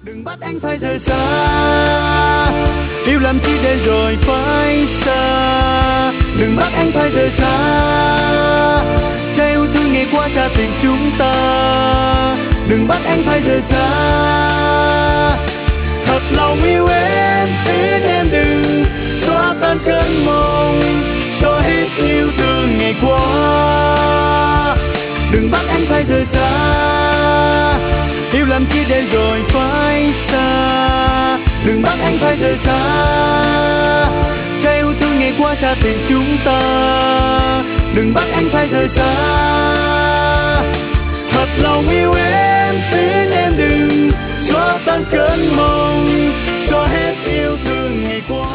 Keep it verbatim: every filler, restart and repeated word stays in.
Đừng bắt anh phải rời xa, yêu làm chi để rồi phải xa. Đừng bắt anh phải rời xa, cha yêu thương ngày qua cha tình chúng ta. Đừng bắt anh phải rời xa, thật lòng yêu em xin em đừng xóa tan cơn mong, cho hết yêu thương ngày qua. Đừng bắt anh phải rời xa, yêu làm chi để rồi phải xa. Đừng bắt anh phải rời xa, cha yêu thương ngày qua cha tình chúng ta. Đừng bắt anh phải rời xa, thật lòng yêu em xin em đừng xóa tan cơn mong, cho hết yêu thương ngày qua.